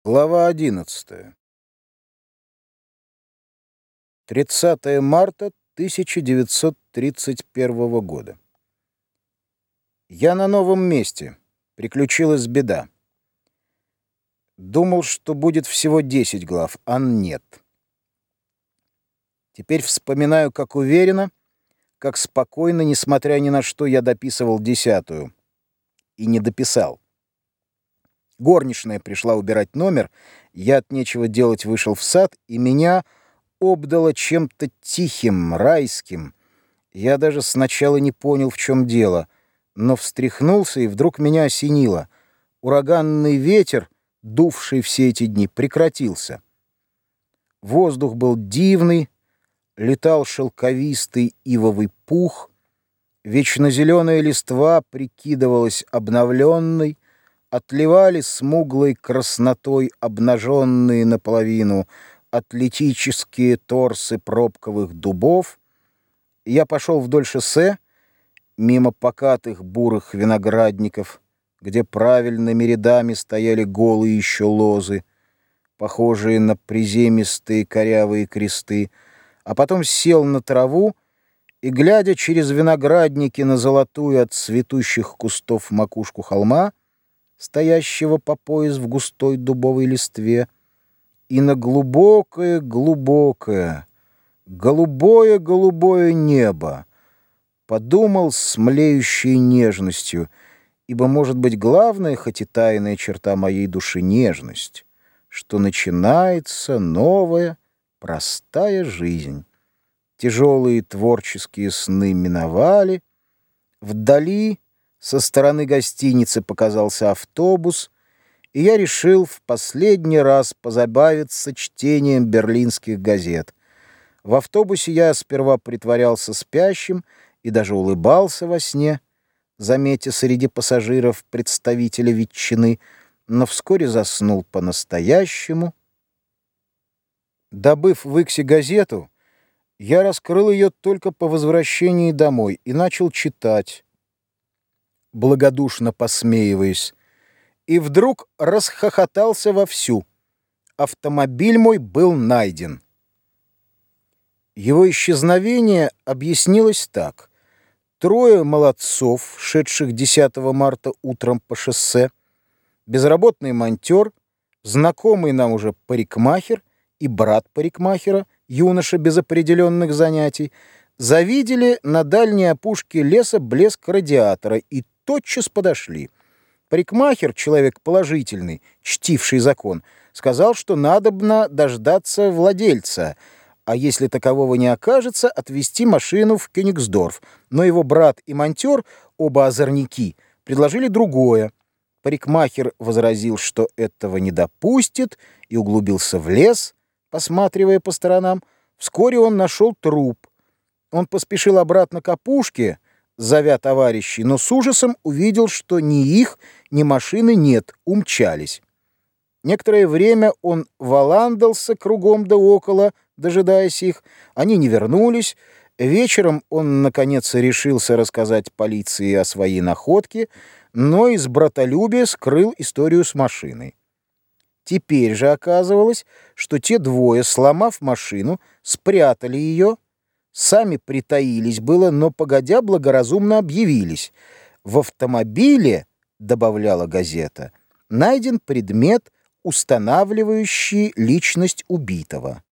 Глава 11. 30 марта 1931 года. Я на новом месте. Приключилась беда. Думал, что будет всего 10 глав, а нет. Теперь вспоминаю, как уверенно, как спокойно, несмотря ни на что, я дописывал 10-ю. И не дописал. Горничная пришла убирать номер, я от нечего делать вышел в сад, и меня обдало чем-то тихим, райским. Я даже сначала не понял, в чем дело, но встряхнулся, и вдруг меня осенило. Ураганный ветер, дувший все эти дни, прекратился. Воздух был дивный, летал шелковистый ивовый пух, вечно зеленая листва прикидывалась обновленной, отливали смуглой краснотой обнаженные наполовину атлетические торсы пробковых дубов. Я пошел вдоль шоссе, мимо покатых бурых виноградников, где правильными рядами стояли голые еще лозы, похожие на приземистые корявые кресты, а потом сел на траву и, глядя через виноградники на золотую от цветущих кустов макушку холма, стоящего по пояс в густой дубовой листве, и на глубокое-глубокое, голубое-голубое небо, подумал с млеющей нежностью, ибо, может быть, главная, хоть и тайная черта моей души — нежность, что начинается новая, простая жизнь. Тяжелые творческие сны миновали, вдали со стороны гостиницы показался автобус, и я решил в последний раз позабавиться чтением берлинских газет. В автобусе я сперва притворялся спящим и даже улыбался во сне, заметя среди пассажиров представителя ветчины, но вскоре заснул по-настоящему. Добыв в Иксе газету, я раскрыл ее только по возвращении домой и начал читать, благодушно посмеиваясь, и вдруг расхохотался вовсю. Автомобиль мой был найден. Его исчезновение объяснилось так. 3 молодцов, шедших 10 марта утром по шоссе, безработный монтер, знакомый нам уже парикмахер и брат парикмахера, юноша без определенных занятий, завидели на дальней опушке леса блеск радиатора и тотчас подошли. Парикмахер, человек положительный, чтивший закон, сказал, что надобно дождаться владельца, а если такового не окажется, отвезти машину в Кёнигсдорф. Но его брат и монтер, оба озорники, предложили другое. Парикмахер возразил, что этого не допустит, и углубился в лес, посматривая по сторонам. Вскоре он нашел труп. Он поспешил обратно к опушке, зовя товарищей, но с ужасом увидел, что ни их, ни машины нет, умчались. Некоторое время он валандался кругом да около, дожидаясь их. Они не вернулись. Вечером он, наконец, решился рассказать полиции о своей находке, но из братолюбия скрыл историю с машиной. Теперь же оказывалось, что те двое, сломав машину, спрятали ее, сами притаились было, но, погодя, благоразумно объявились. В автомобиле, добавляла газета, найден предмет, устанавливающий личность убитого.